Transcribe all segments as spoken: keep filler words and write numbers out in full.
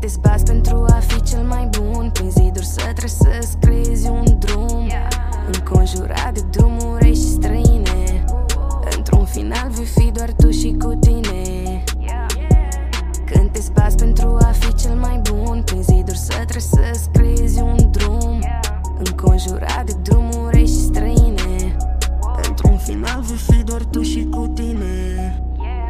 te zbați pentru a fi cel mai bun, prin ziduri să trebuie să-ți creezi un drum, înconjurat de drumuri rei și străine. Într-un final vei fi doar tu și cu tine. Când te zbați pentru a fi cel mai bun, prin ziduri să trebuie să-ți creezi un drum, înconjurat de drumuri rei și străine. Într-un final vei fi doar tu și cu tine.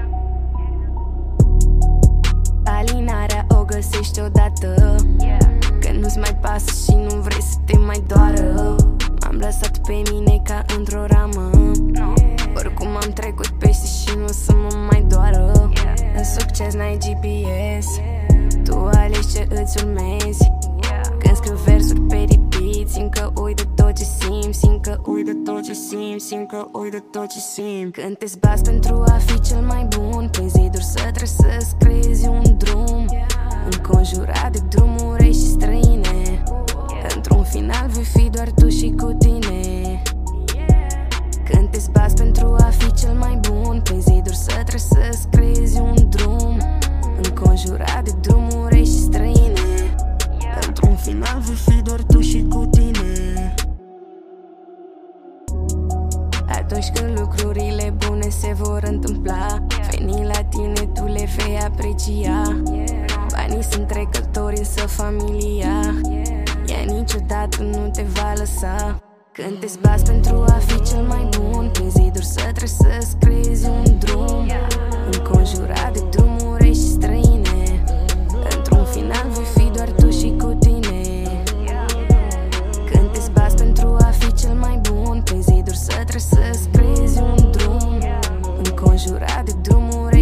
Alinarea o găsești odată, când nu-ți mai pasă și nu vrei să te mai doară. M-am lăsat pe mine ca într-o ramă, oricum am trecut peste și nu o să mă mai doară. În succes n-ai G P S, tu alegi ce îți urmezi. Când scriu versuri pe repeat, simt că uit de tot ce simt, simt că uit de tot ce simt, simt că uit de tot ce simt. Când te zbați pentru a fi cel mai bun, prin ziduri să trebuie să-ți creezi un drum, înconjurat de drumuri rei și străine. Într-un final vei fi doar tu și cu tine. Când te zbați pentru a fi cel mai bun, prin ziduri să trebuie să-ți creezi un drum, înconjurat de drumuri rei și străine. Într-un final vei fi doar tu și cu tine. Atunci când lucrurile bune se vor întâmpla, veni la tine, tu le vei aprecia. Banii sunt trecători, însă familia ea niciodată nu te va lăsa. Când te zbați pentru a fi cel mai bun, prin ziduri să trebuie să-ți creezi un drum, înconjurat de drumuri rei și străine. Într-un final vei fi doar tu și cu tine. Când te zbați pentru a fi cel mai bun, prin ziduri să trebuie să-ți creezi un drum, înconjurat de drumuri